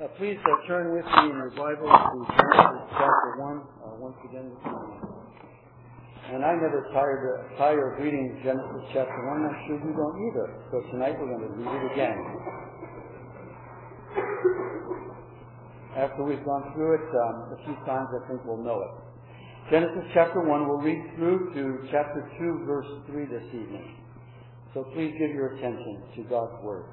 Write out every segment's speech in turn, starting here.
Please turn with me in your Bible to Genesis chapter 1, once again this morning. And I never tire of reading Genesis chapter 1. I'm sure you don't either. So tonight we're going to read it again. After we've gone through it a few times, I think we'll know it. Genesis chapter 1, we'll read through to chapter 2, verse 3 this evening. So please give your attention to God's Word.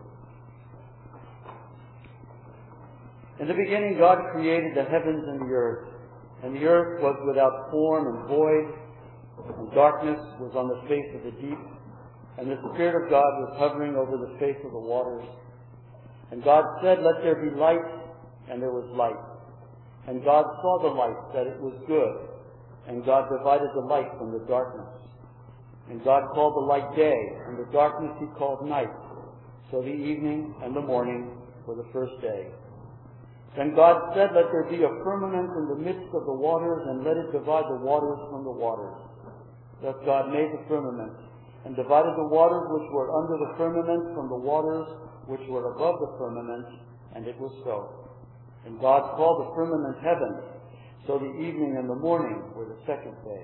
In the beginning, God created the heavens and the earth was without form and void, and darkness was on the face of the deep, and the Spirit of God was hovering over the face of the waters. And God said, "Let there be light," and there was light. And God saw the light, that it was good, and God divided the light from the darkness. And God called the light day, and the darkness He called night. So the evening and the morning were the first day. Then God said, "Let there be a firmament in the midst of the waters, and let it divide the waters from the waters." Thus God made the firmament, and divided the waters which were under the firmament from the waters which were above the firmament, and it was so. And God called the firmament heaven. So the evening and the morning were the second day.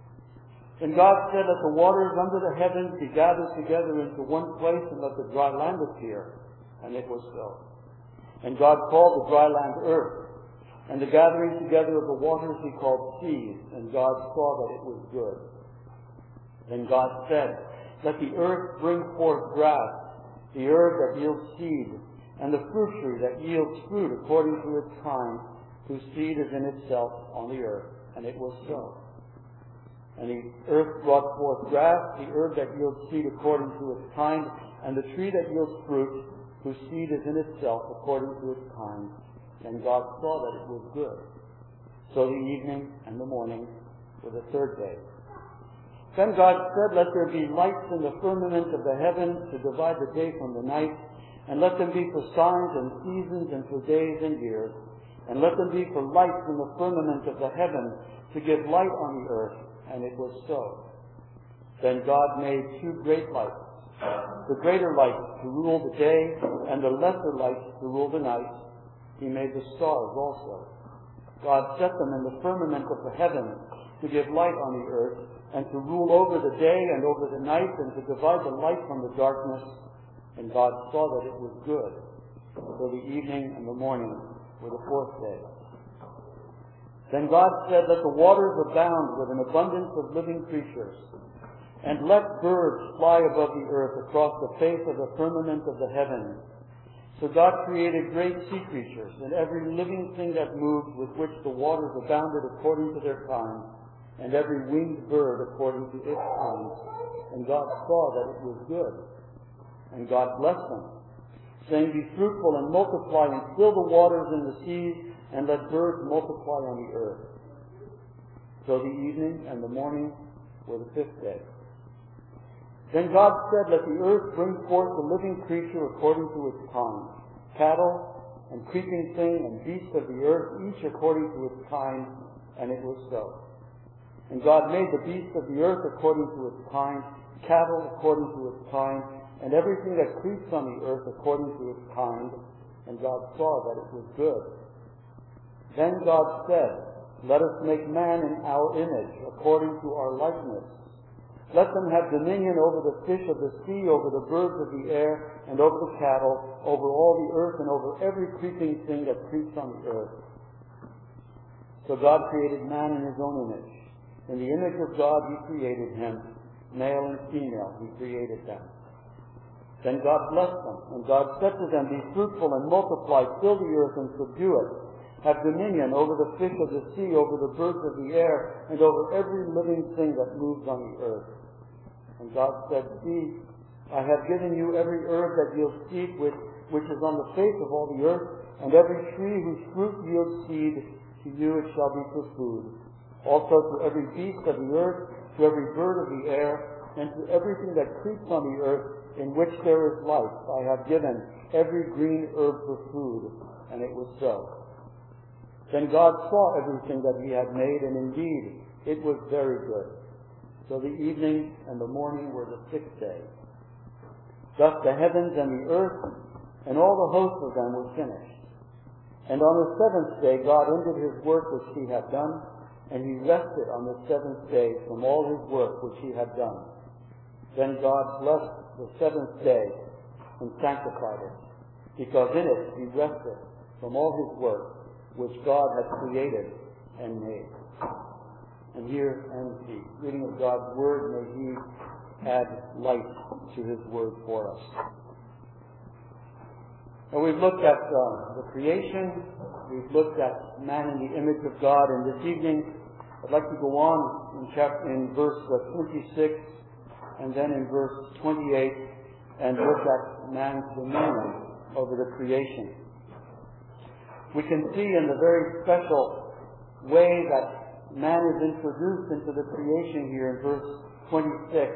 Then God said, "Let the waters under the heavens be gathered together into one place, and let the dry land appear." And it was so. And God called the dry land earth, and the gathering together of the waters He called seas, and God saw that it was good. Then God said, "Let the earth bring forth grass, the herb that yields seed, and the fruit tree that yields fruit according to its kind, whose seed is in itself on the earth." And it was so. And the earth brought forth grass, the herb that yields seed according to its kind, and the tree that yields fruit, whose seed is in itself according to its kind. And God saw that it was good. So the evening and the morning were the third day. Then God said, "Let there be lights in the firmament of the heavens to divide the day from the night, and let them be for signs and seasons and for days and years, and let them be for lights in the firmament of the heavens to give light on the earth." And it was so. Then God made two great lights, the greater light to rule the day, and the lesser light to rule the night. He made the stars also. God set them in the firmament of the heavens to give light on the earth, and to rule over the day and over the night, and to divide the light from the darkness. And God saw that it was good. So the evening and the morning were the fourth day. Then God said, "Let the waters abound with an abundance of living creatures, and let birds fly above the earth across the face of the firmament of the heavens." So God created great sea creatures, and every living thing that moved, with which the waters abounded according to their kind, and every winged bird according to its kind. And God saw that it was good. And God blessed them, saying, "Be fruitful and multiply, and fill the waters in the seas, and let birds multiply on the earth." So the evening and the morning were the fifth day. Then God said, "Let the earth bring forth the living creature according to its kind, cattle and creeping thing and beast of the earth, each according to its kind." And it was so. And God made the beast of the earth according to its kind, cattle according to its kind, and everything that creeps on the earth according to its kind. And God saw that it was good. Then God said, "Let us make man in our image, according to our likeness. Let them have dominion over the fish of the sea, over the birds of the air, and over the cattle, over all the earth, and over every creeping thing that creeps on the earth." So God created man in His own image. In the image of God He created him. Male and female He created them. Then God blessed them, and God said to them, "Be fruitful and multiply, fill the earth and subdue it. Have dominion over the fish of the sea, over the birds of the air, and over every living thing that moves on the earth." And God said, "See, I have given you every herb that yields seed, which is on the face of all the earth, and every tree whose fruit yields seed, to you it shall be for food. Also to every beast of the earth, to every bird of the air, and to everything that creeps on the earth, in which there is life, I have given every green herb for food." And it was so. Then God saw everything that He had made, and indeed it was very good. So the evening and the morning were the sixth day. Thus the heavens and the earth and all the hosts of them were finished. And on the seventh day God ended his work which he had done, and he rested on the seventh day from all his work which he had done. Then God blessed the seventh day and sanctified it, because in it he rested from all his work which God had created and made. And here ends the reading of God's Word. May he add light to his Word for us. And we've looked at the creation. We've looked at man in the image of God. And this evening, I'd like to go on in verse 26 and then in verse 28 and look at man's dominion over the creation. We can see in the very special way that man is introduced into the creation here in verse 26,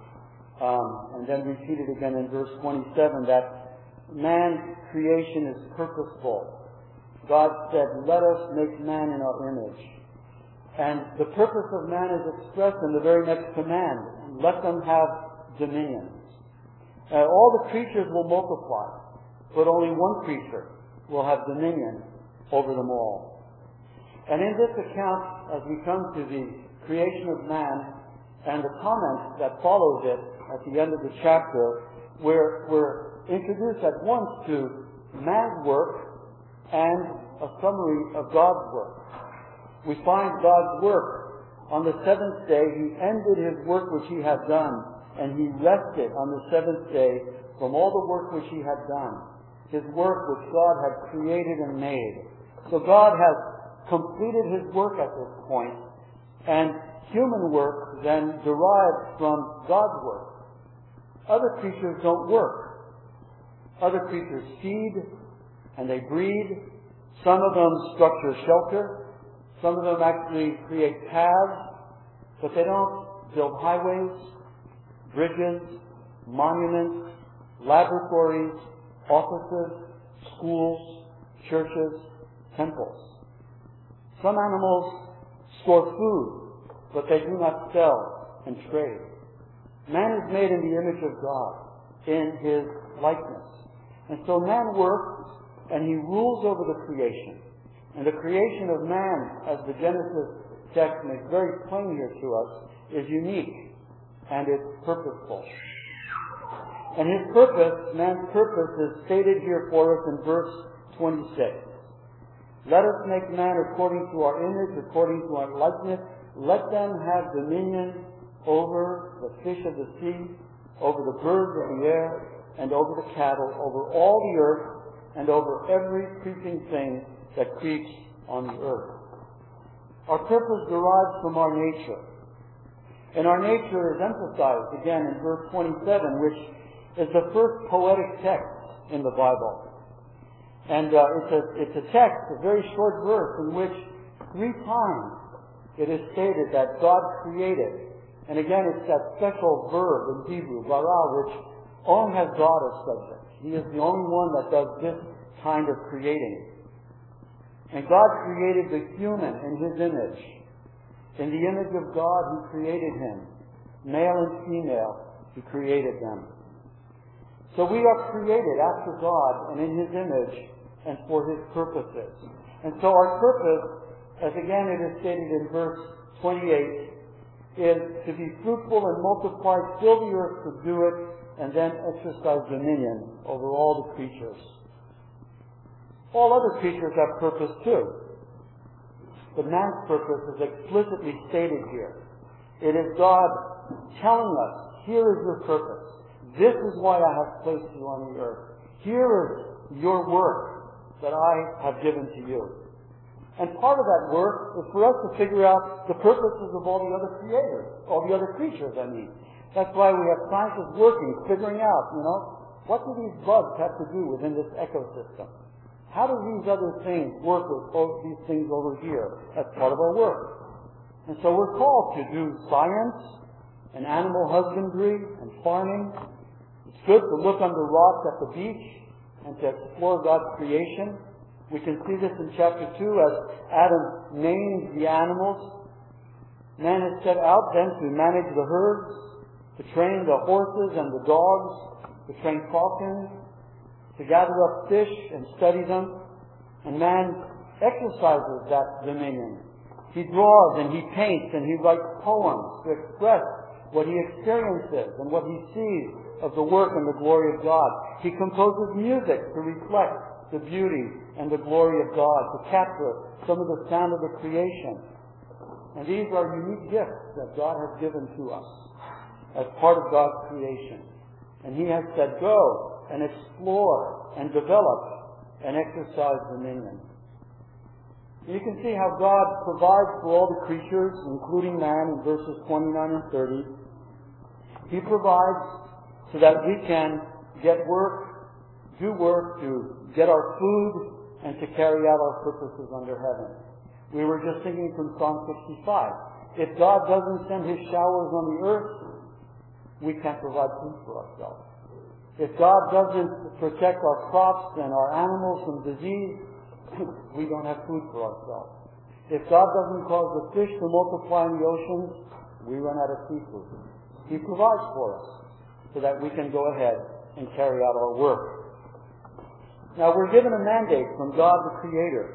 and then repeated again in verse 27, that man's creation is purposeful. God said, "Let us make man in our image." And the purpose of man is expressed in the very next command: let them have dominion. All the creatures will multiply, but only one creature will have dominion over them all. And in this account, as we come to the creation of man and the comment that follows it at the end of the chapter, we're introduced at once to man's work and a summary of God's work. We find God's work. On the seventh day, he ended his work which he had done, and he rested on the seventh day from all the work which he had done, his work which God had created and made. So God has completed his work at this point, and human work then derives from God's work. Other creatures don't work. Other creatures feed and they breed. Some of them structure shelter. Some of them actually create paths, but they don't build highways, bridges, monuments, laboratories, offices, schools, churches, temples. Some animals store food, but they do not sell and trade. Man is made in the image of God, in his likeness. And so man works and he rules over the creation. And the creation of man, as the Genesis text makes very plain here to us, is unique and it's purposeful. And his purpose, man's purpose, is stated here for us in verse 26. Let us make man according to our image, according to our likeness. Let them have dominion over the fish of the sea, over the birds of the air, and over the cattle, over all the earth, and over every creeping thing that creeps on the earth. Our purpose derives from our nature. And our nature is emphasized again in verse 27, which is the first poetic text in the Bible. And it's a text, a very short verse, in which 3 times it is stated that God created. And again, it's that special verb in Hebrew, bara, which only has God as subject. He is the only one that does this kind of creating. And God created the human in his image. In the image of God, he created him. Male and female, he created them. So we are created after God and in his image and for his purposes. And so our purpose, as again it is stated in verse 28, is to be fruitful and multiply, fill the earth, subdue it, and then exercise dominion over all the creatures. All other creatures have purpose too. But man's purpose is explicitly stated here. It is God telling us, here is your purpose. This is why I have placed you on the earth. Here is your work that I have given to you. And part of that work is for us to figure out the purposes of all the other creators, all the other creatures, I mean. That's why we have scientists working, figuring out, what do these bugs have to do within this ecosystem? How do these other things work with both these things over here? That's part of our work. And so we're called to do science and animal husbandry and farming. It's good to look under rocks at the beach and to explore God's creation. We can see this in chapter 2 as Adam names the animals. Man is set out then to manage the herds, to train the horses and the dogs, to train falcons, to gather up fish and study them, And man exercises that dominion. He draws and he paints and he writes poems to express what he experiences and what he sees of the work and the glory of God. He composes music to reflect the beauty and the glory of God, to capture some of the sound of the creation. And these are unique gifts that God has given to us as part of God's creation. And He has said, go and explore and develop and exercise dominion. And you can see how God provides for all the creatures, including man, in verses 29 and 30. He provides so that we can get work, do work to get our food, and to carry out our purposes under heaven. We were just thinking from Psalm 65. If God doesn't send His showers on the earth, we can't provide food for ourselves. If God doesn't protect our crops and our animals from disease, we don't have food for ourselves. If God doesn't cause the fish to multiply in the oceans, we run out of seafood. He provides for us so that we can go ahead and carry out our work. Now, we're given a mandate from God the Creator.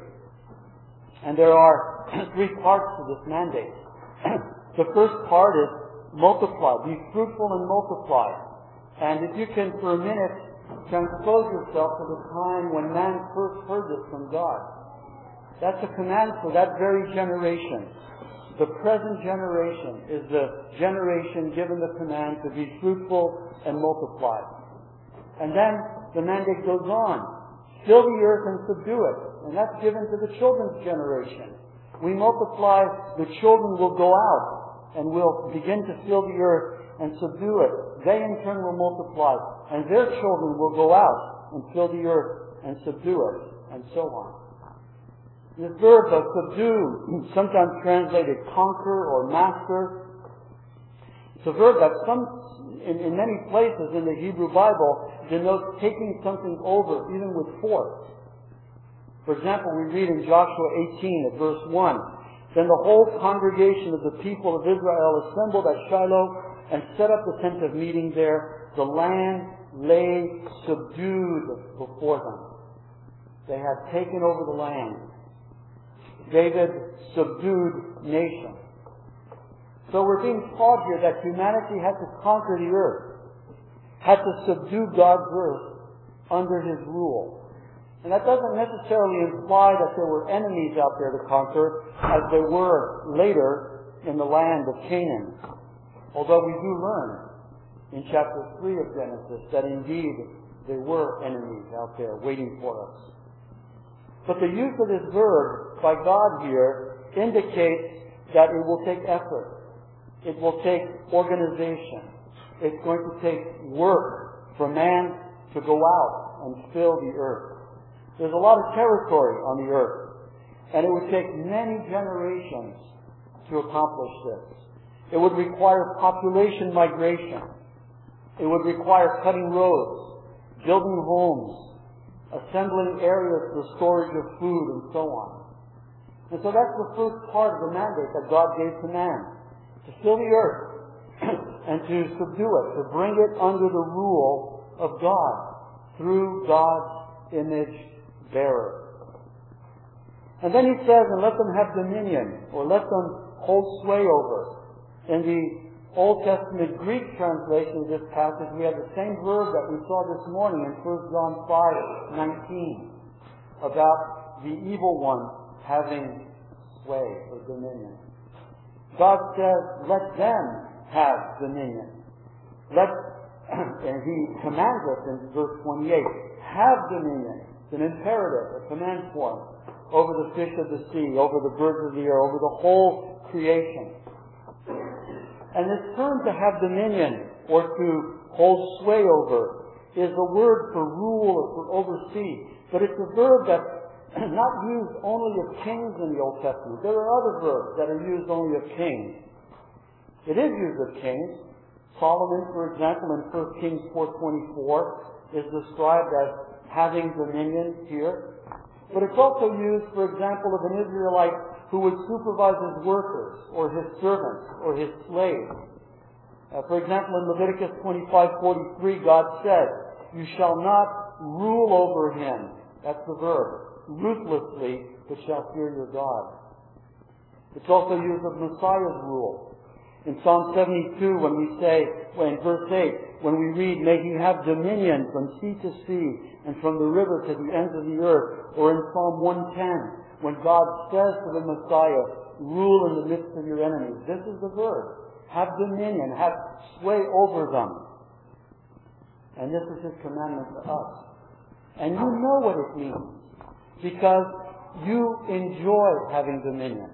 And there are three parts to this mandate. The first part is multiply. Be fruitful and multiply. And if you can, for a minute, transpose yourself to the time when man first heard this from God. That's a command for that very generation. The present generation is the generation given the command to be fruitful and multiply. And then the mandate goes on. Fill the earth and subdue it. And that's given to the children's generation. We multiply, the children will go out and will begin to fill the earth and subdue it. They in turn will multiply, and their children will go out and fill the earth and subdue it, and so on. This verb of subdue, sometimes translated conquer or master, it's a verb that in many places in the Hebrew Bible denotes taking something over, even with force. For example, we read in Joshua 18 at verse 1, then the whole congregation of the people of Israel assembled at Shiloh and set up the tent of meeting there. The land lay subdued before them. They had taken over the land. David subdued nations. So we're being taught here that humanity had to conquer the earth, had to subdue God's earth under His rule. And that doesn't necessarily imply that there were enemies out there to conquer, as there were later in the land of Canaan. Although we do learn in chapter 3 of Genesis that indeed there were enemies out there waiting for us. But the use of this verb by God here indicates that it will take effort. It will take organization. It's going to take work for man to go out and fill the earth. There's a lot of territory on the earth, and it would take many generations to accomplish this. It would require population migration. It would require cutting roads, building homes, assembling areas for storage of food, and so on. And so that's the first part of the mandate that God gave to man, to fill the earth and to subdue it, to bring it under the rule of God through God's image bearer. And then He says, and let them have dominion, or let them hold sway over. In the Old Testament Greek translation of this passage, we have the same verb that we saw this morning in 1 John 5:19 about the evil one having sway or dominion. God says, let them have dominion. And He commands us in verse 28, have dominion. It's an imperative, a command form, over the fish of the sea, over the birds of the air, over the whole creation. And this term to have dominion, or to hold sway over, is a word for rule or for oversee. But it's a verb that's not used only of kings in the Old Testament. There are other verbs that are used only of kings. It is used of kings. Solomon, for example, in 1 Kings 4:24, is described as having dominion here. But it's also used, for example, of an Israelite who would supervise his workers, or his servants, or his slaves. For example, in Leviticus 25:43, God said, you shall not rule over him. That's the verb. ruthlessly, but shall fear your God. It's also used of Messiah's rule. In Psalm 72, in verse 8, when we read, may he have dominion from sea to sea and from the river to the ends of the earth. Or in Psalm 110, when God says to the Messiah, rule in the midst of your enemies. This is the verb. Have dominion, have sway over them. And this is his commandment to us. And you know what it means, because you enjoy having dominion.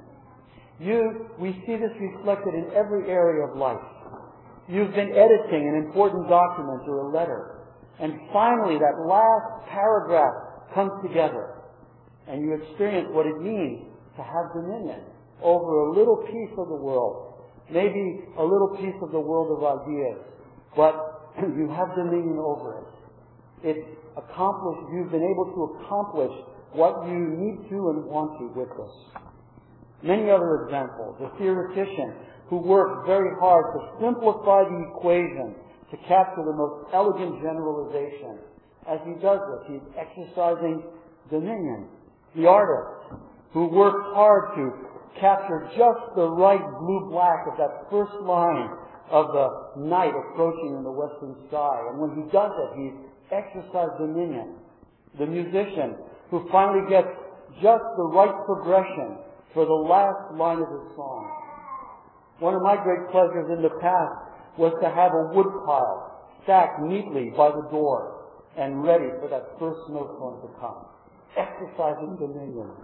We see this reflected in every area of life. You've been editing an important document or a letter, and finally that last paragraph comes together, and you experience what it means to have dominion over a little piece of the world, maybe a little piece of the world of ideas, but you have dominion over it. You've been able to accomplish what you need to and want to with this. Many other examples. A theoretician who works very hard to simplify the equation to capture the most elegant generalization. As he does this, he's exercising dominion. The artist who works hard to capture just the right blue-black of that first line of the night approaching in the western sky. And when he does it, he's exercised dominion. The musician who finally gets just the right progression for the last line of his song. One of my great pleasures in the past was to have a wood pile stacked neatly by the door and ready for that first snowstorm to come. Exercising dominion.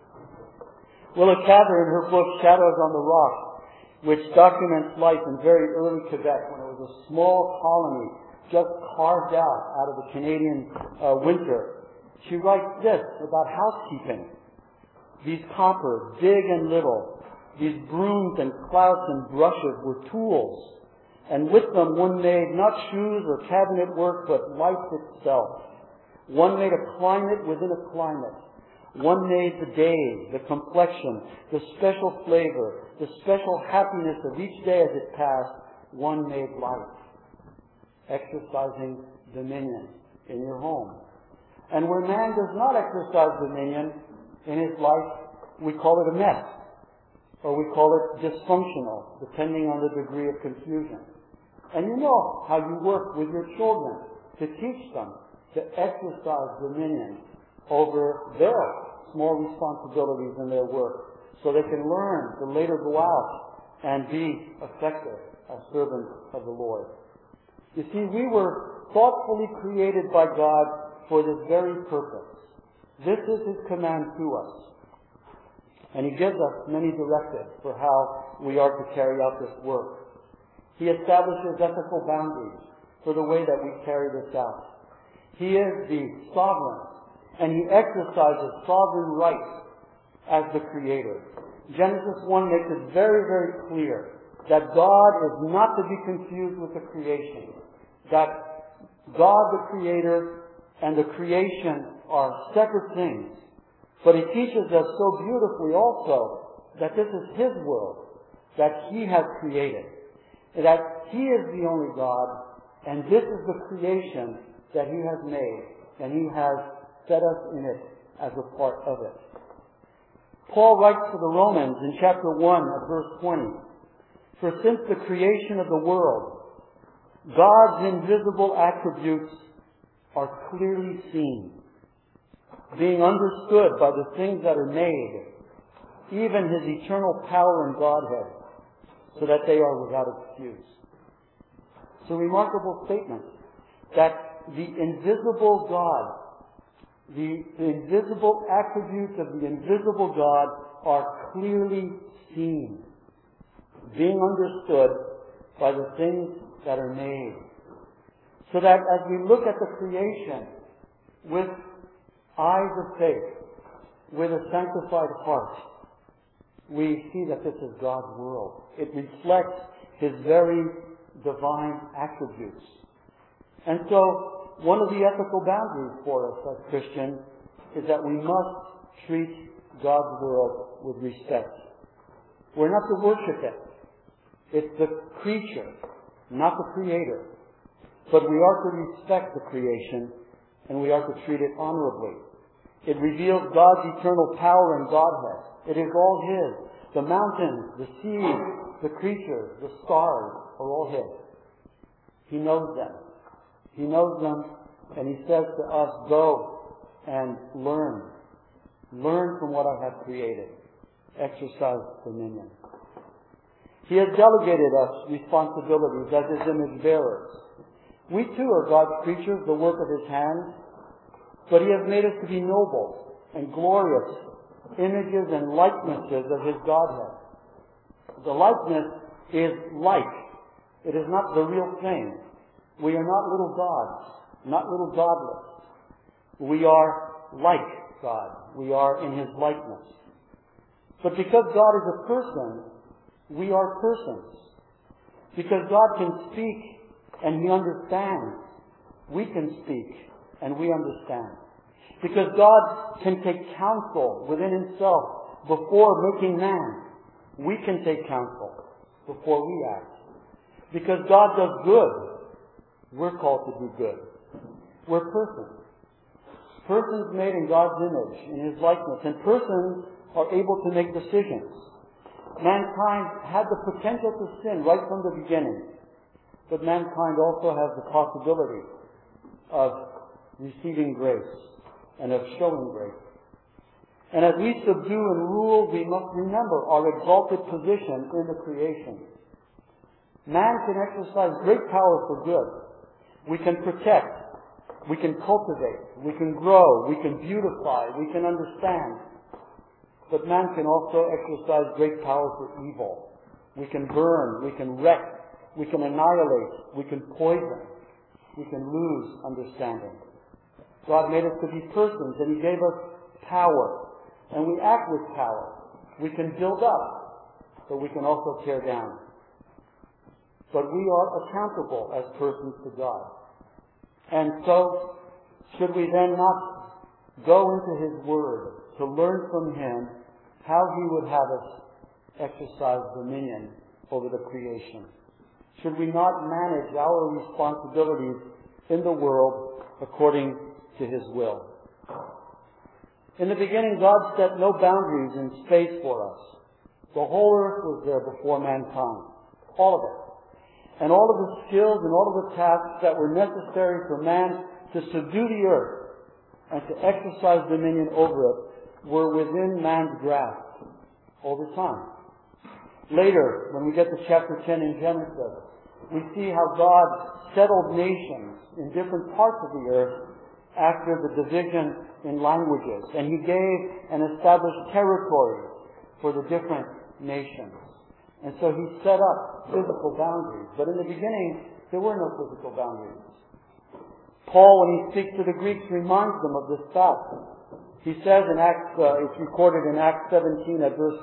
Willa Cather, in her book Shadows on the Rock, which documents life in very early Quebec when it was a small colony just carved out of the Canadian winter, she writes this about housekeeping. These coppers, big and little, these brooms and clouts and brushes were tools, and with them one made not shoes or cabinet work, but life itself. One made a climate within a climate. One made the days, the complexion, the special flavor, the special happiness of each day as it passed. One made life. Exercising dominion in your home. And where man does not exercise dominion in his life, we call it a mess, or we call it dysfunctional, depending on the degree of confusion. And you know how you work with your children to teach them to exercise dominion over their small responsibilities in their work, so they can learn to later go out and be effective as servants of the Lord. You see, we were thoughtfully created by God for this very purpose. This is his command to us. And he gives us many directives for how we are to carry out this work. He establishes ethical boundaries for the way that we carry this out. He is the sovereign, and he exercises sovereign rights as the Creator. Genesis 1 makes it very, very clear that God is not to be confused with the creation. That God, the Creator, and the creation are separate things. But he teaches us so beautifully also that this is his world that he has created. That he is the only God, and this is the creation that he has made, and he has set us in it as a part of it. Paul writes to the Romans in chapter 1 at verse 20, for since the creation of the world, God's invisible attributes are clearly seen, being understood by the things that are made, even his eternal power and Godhead, so that they are without excuse. It's a remarkable statement that the invisible God, the invisible attributes of the invisible God are clearly seen, being understood by the things that are made. So that as we look at the creation with eyes of faith, with a sanctified heart, we see that this is God's world. It reflects his very divine attributes. And so, one of the ethical boundaries for us as Christians is that we must treat God's world with respect. We're not to worship it. It's the creature, not the Creator. But we are to respect the creation, and we are to treat it honorably. It reveals God's eternal power and Godhead. It is all His. The mountains, the seas, the creatures, the stars are all His. He knows them. He knows them, and He says to us, go and learn. Learn from what I have created. Exercise dominion. He has delegated us responsibilities as His image bearers. We too are God's creatures, the work of His hands, but He has made us to be noble and glorious images and likenesses of His Godhead. The likeness is like. It is not the real thing. We are not little gods, not little godless. We are like God. We are in His likeness. But because God is a person, we are persons. Because God can speak and He understands, we can speak and we understand. Because God can take counsel within Himself before making man, we can take counsel before we act. Because God does good, we're called to do good. We're persons. Persons made in God's image, in His likeness. And persons are able to make decisions. Mankind had the potential to sin right from the beginning. But mankind also has the possibility of receiving grace and of showing grace. And as we subdue and rule, we must remember our exalted position in the creation. Man can exercise great power for good. We can protect. We can cultivate. We can grow. We can beautify. We can understand. But man can also exercise great power for evil. We can burn. We can wreck. We can annihilate. We can poison. We can lose understanding. God made us to be persons, and He gave us power. And we act with power. We can build up, but we can also tear down. But we are accountable as persons to God. And so, should we then not go into His Word to learn from Him how He would have us exercise dominion over the creation? Should we not manage our responsibilities in the world according to His will? In the beginning, God set no boundaries in space for us. The whole earth was there before mankind. All of it. And all of the skills and all of the tasks that were necessary for man to subdue the earth and to exercise dominion over it were within man's grasp all the time. Later, when we get to chapter 10 in Genesis, we see how God settled nations in different parts of the earth after the division in languages. And He gave and established territories for the different nations. And so He set up physical boundaries. But in the beginning, there were no physical boundaries. Paul, when he speaks to the Greeks, reminds them of this fact. He says in Acts, it's recorded in Acts 17 at verse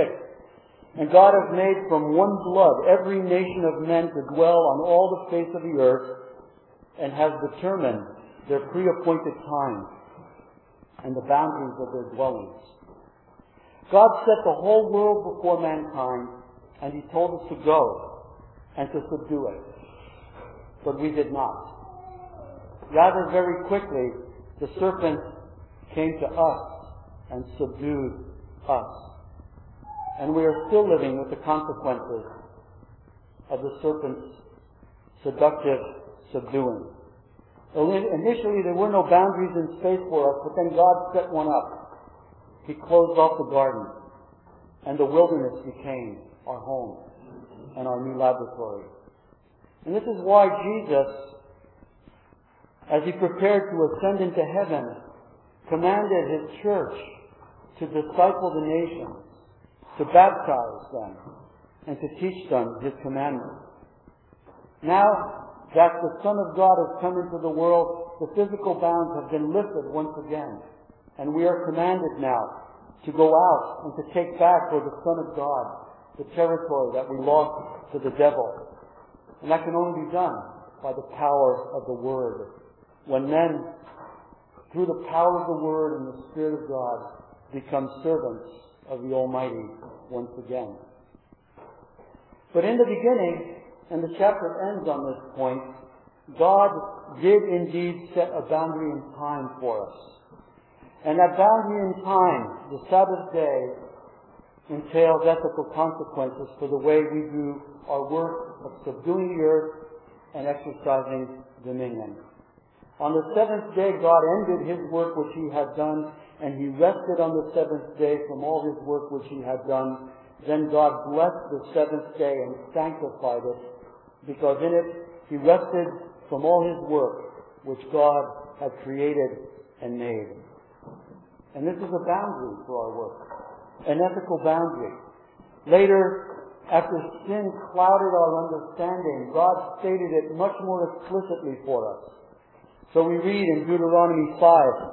26, "And God has made from one blood every nation of men to dwell on all the face of the earth, and has determined their pre-appointed times and the boundaries of their dwellings." God set the whole world before mankind, and He told us to go and to subdue it. But we did not. Rather, very quickly, the serpent came to us and subdued us. And we are still living with the consequences of the serpent's seductive subduing. Initially, there were no boundaries in space for us, but then God set one up. He closed off the garden, and the wilderness became our home and our new laboratory. And this is why Jesus, as He prepared to ascend into heaven, commanded His church to disciple the nations, to baptize them, and to teach them His commandments. Now that the Son of God has come into the world, the physical bounds have been lifted once again. And we are commanded now to go out and to take back for the Son of God the territory that we lost to the devil. And that can only be done by the power of the Word. When men, through the power of the Word and the Spirit of God, become servants of the Almighty once again. But in the beginning, and the chapter ends on this point, God did indeed set a boundary in time for us. And that boundary in time, the Sabbath day, entails ethical consequences for the way we do our work of subduing the earth and exercising dominion. On the seventh day, God ended His work which He had done, and He rested on the seventh day from all His work which He had done. Then God blessed the seventh day and sanctified it, because in it He rested from all His work which God had created and made. And this is a boundary for our work, an ethical boundary. Later, after sin clouded our understanding, God stated it much more explicitly for us. So we read in Deuteronomy 5,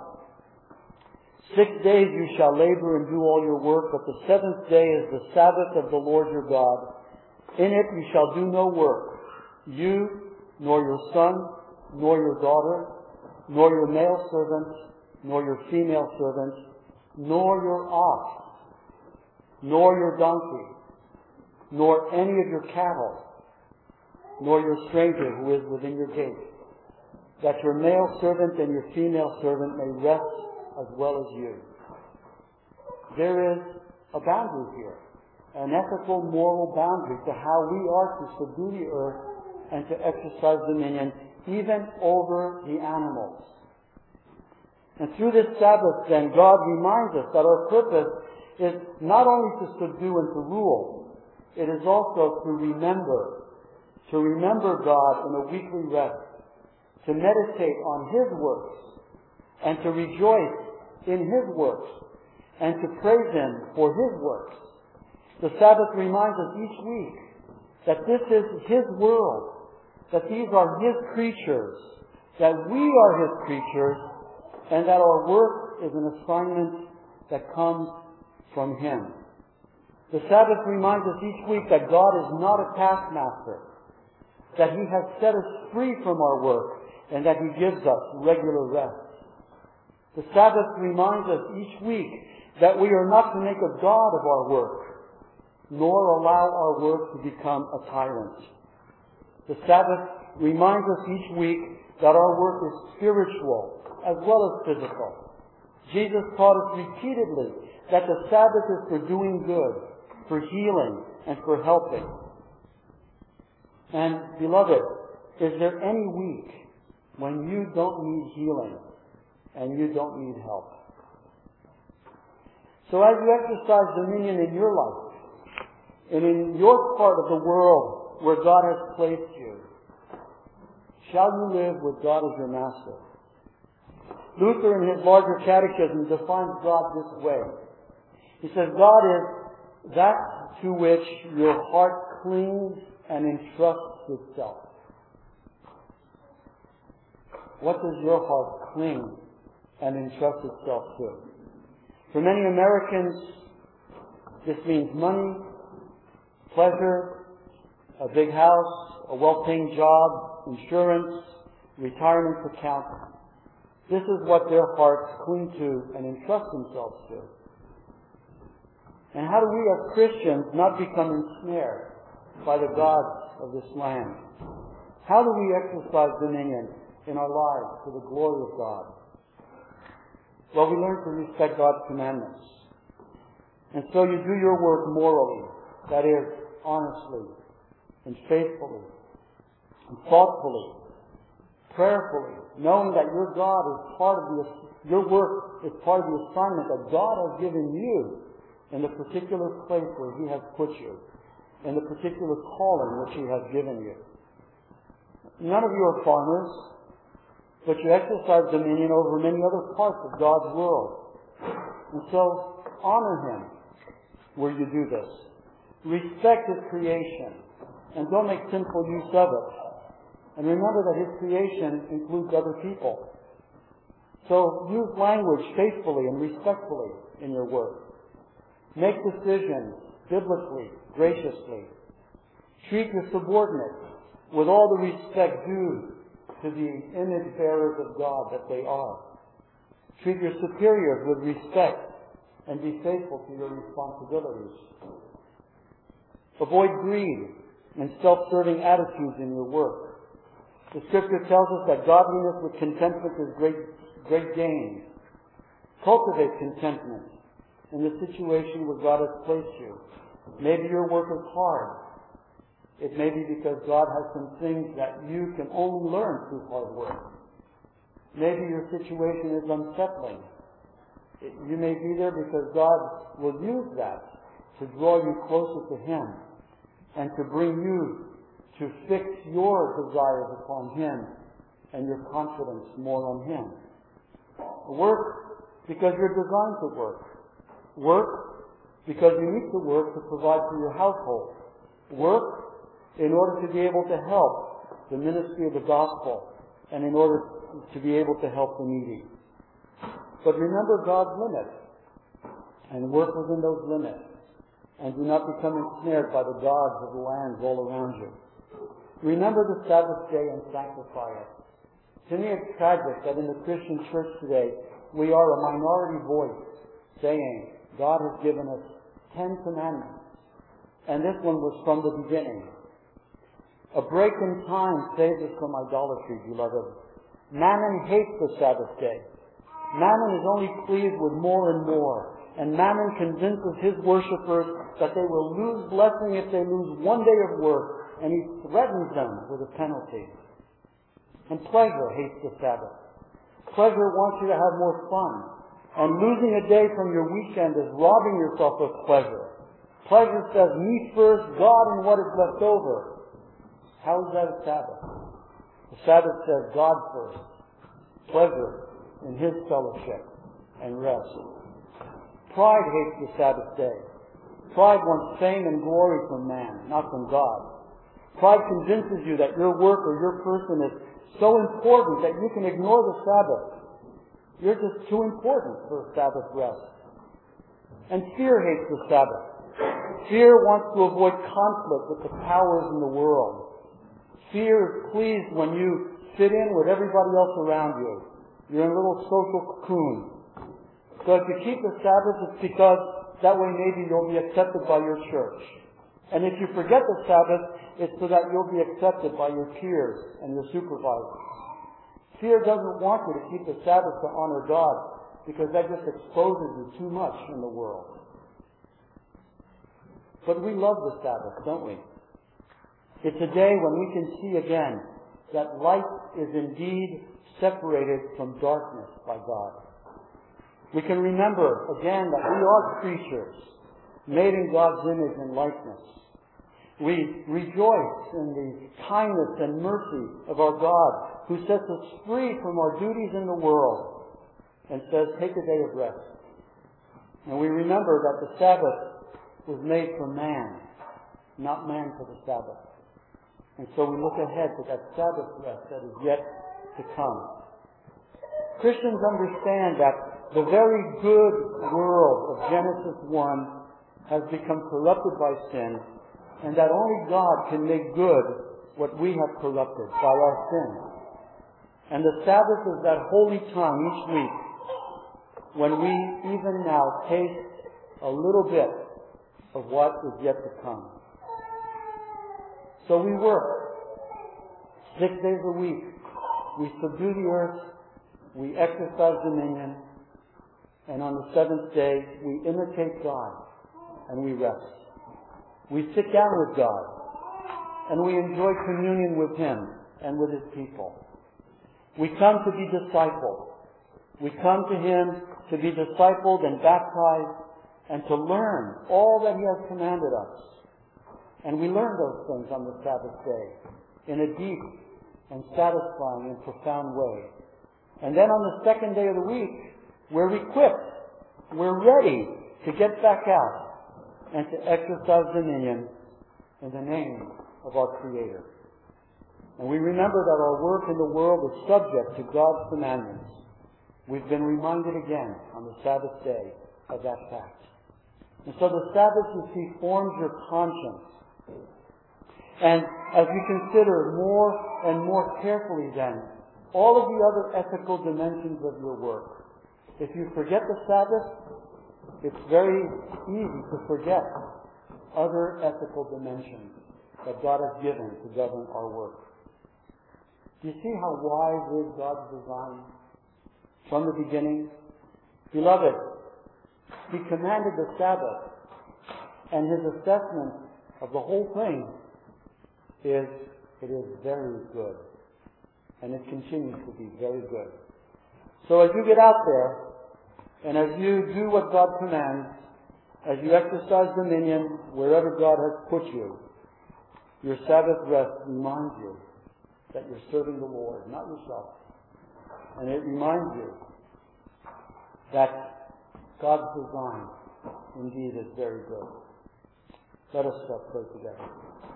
6 days you shall labor and do all your work, but the seventh day is the Sabbath of the Lord your God. In it you shall do no work, you, nor your son, nor your daughter, nor your male servant, nor your female servant, nor your ox, nor your donkey, nor any of your cattle, nor your stranger who is within your gate, that your male servant and your female servant may rest as well as you. There is a boundary here, an ethical, moral boundary to how we are to subdue the earth and to exercise dominion even over the animals. And through this Sabbath, then, God reminds us that our purpose is not only to subdue and to rule, it is also to remember God in a weekly rest, to meditate on His works, and to rejoice in His works, and to praise Him for His works. The Sabbath reminds us each week that this is His world, that these are His creatures, that we are His creatures, and that our work is an assignment that comes from Him. The Sabbath reminds us each week that God is not a taskmaster, that He has set us free from our work, and that He gives us regular rest. The Sabbath reminds us each week that we are not to make a god of our work, nor allow our work to become a tyrant. The Sabbath reminds us each week that our work is spiritual as well as physical. Jesus taught us repeatedly that the Sabbath is for doing good, for healing, and for helping. And, beloved, is there any week when you don't need healing and you don't need help? So as you exercise dominion in your life and in your part of the world where God has placed you, shall you live with God as your master? Luther, in his larger catechism, defines God this way. He says, God is that to which your heart clings and entrusts itself. What does your heart cling and entrust itself to? For many Americans, this means money, pleasure, a big house, a well-paying job, insurance, retirement account. This is what their hearts cling to and entrust themselves to. And how do we as Christians not become ensnared by the gods of this land? How do we exercise dominion in our lives for the glory of God? Well, we learn to respect God's commandments. And so you do your work morally, that is, honestly, and faithfully, and thoughtfully, prayerfully, knowing that your God is part of your work is part of the assignment that God has given you in the particular place where He has put you, in the particular calling which He has given you. None of you are farmers, but you exercise dominion over many other parts of God's world. And so, honor Him where you do this. Respect His creation, and don't make sinful use of it. And remember that His creation includes other people. So use language faithfully and respectfully in your work. Make decisions biblically, graciously. Treat your subordinates with all the respect due to the image bearers of God that they are. Treat your superiors with respect and be faithful to your responsibilities. Avoid greed and self-serving attitudes in your work. The Scripture tells us that godliness with contentment is great gain. Cultivate contentment in the situation where God has placed you. Maybe your work is hard. It may be because God has some things that you can only learn through hard work. Maybe your situation is unsettling. You may be there because God will use that to draw you closer to Him and to bring you to fix your desires upon Him and your confidence more on Him. Work because you're designed to work. Work because you need to work to provide for your household. Work in order to be able to help the ministry of the gospel and in order to be able to help the needy. But remember God's limits and work within those limits, and do not become ensnared by the gods of the lands all around you. Remember the Sabbath day and sanctify it. To me it's tragic that in the Christian church today we are a minority voice saying God has given us 10 commandments, and this one was from the beginning. A break in time saves us from idolatry, beloved. Mammon hates the Sabbath day. Mammon is only pleased with more and more. And Mammon convinces his worshippers that they will lose blessing if they lose one day of work. And he threatens them with a penalty. And pleasure hates the Sabbath. Pleasure wants you to have more fun. And losing a day from your weekend is robbing yourself of pleasure. Pleasure says, me first, God and what is left over. How is that a Sabbath? The Sabbath says God first. Pleasure in His fellowship and rest. Pride hates the Sabbath day. Pride wants fame and glory from man, not from God. Pride convinces you that your work or your person is so important that you can ignore the Sabbath. You're just too important for Sabbath rest. And fear hates the Sabbath. Fear wants to avoid conflict with the powers in the world. Fear is pleased when you fit in with everybody else around you. You're in a little social cocoon. So if you keep the Sabbath, it's because that way maybe you'll be accepted by your church. And if you forget the Sabbath, it's so that you'll be accepted by your peers and your supervisors. Fear doesn't want you to keep the Sabbath to honor God, because that just exposes you too much in the world. But we love the Sabbath, don't we? It's a day when we can see again that light is indeed separated from darkness by God. We can remember again that we are creatures made in God's image and likeness. We rejoice in the kindness and mercy of our God, who sets us free from our duties in the world and says, take a day of rest. And we remember that the Sabbath was made for man, not man for the Sabbath. And so we look ahead to that Sabbath rest that is yet to come. Christians understand that the very good world of Genesis 1 has become corrupted by sin, and that only God can make good what we have corrupted by our sin. And the Sabbath is that holy time each week when we even now taste a little bit of what is yet to come. So we work 6 days a week. We subdue the earth. We exercise dominion. And on the seventh day, we imitate God and we rest. We sit down with God and we enjoy communion with Him and with His people. We come to be discipled. We come to Him to be discipled and baptized and to learn all that He has commanded us. And we learn those things on the Sabbath day in a deep and satisfying and profound way. And then on the second day of the week, we're equipped, we're ready to get back out and to exercise dominion in the name of our Creator. And we remember that our work in the world is subject to God's commandments. We've been reminded again on the Sabbath day of that fact. And so the Sabbath, you see, forms your conscience. And as we consider more and more carefully then all of the other ethical dimensions of your work, if you forget the Sabbath, it's very easy to forget other ethical dimensions that God has given to govern our work. Do you see how wise is God's design from the beginning? Beloved, He commanded the Sabbath, and His assessment of the whole thing is, it is very good. And it continues to be very good. So as you get out there, and as you do what God commands, as you exercise dominion wherever God has put you, your Sabbath rest reminds you that you're serving the Lord, not yourself. And it reminds you that God's design indeed is very good. Let us pray together.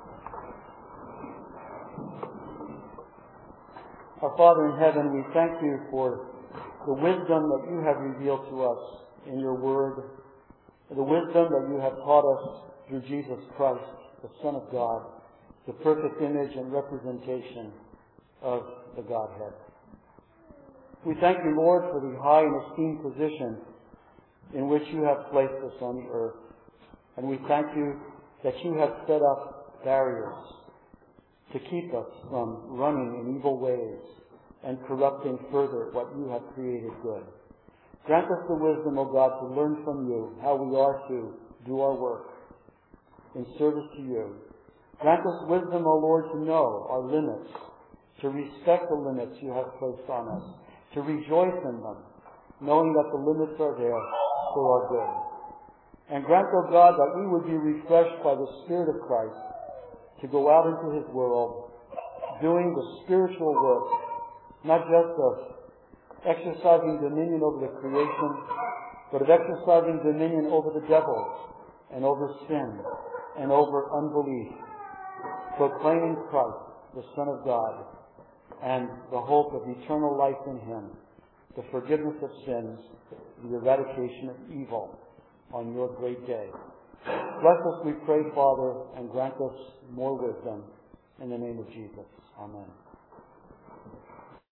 Our Father in heaven, we thank you for the wisdom that you have revealed to us in your word, the wisdom that you have taught us through Jesus Christ, the Son of God, the perfect image and representation of the Godhead. We thank you, Lord, for the high and esteemed position in which you have placed us on the earth. And we thank you that you have set up barriers to keep us from running in evil ways and corrupting further what you have created good. Grant us the wisdom, O God, to learn from you how we are to do our work in service to you. Grant us wisdom, O Lord, to know our limits, to respect the limits you have placed on us, to rejoice in them, knowing that the limits are there for our good. And grant, O God, that we would be refreshed by the Spirit of Christ to go out into His world, doing the spiritual work, not just of exercising dominion over the creation, but of exercising dominion over the devil and over sin and over unbelief, proclaiming Christ, the Son of God, and the hope of eternal life in Him, the forgiveness of sins, the eradication of evil on your great day. Bless us, we pray, Father, and grant us more wisdom. In the name of Jesus. Amen.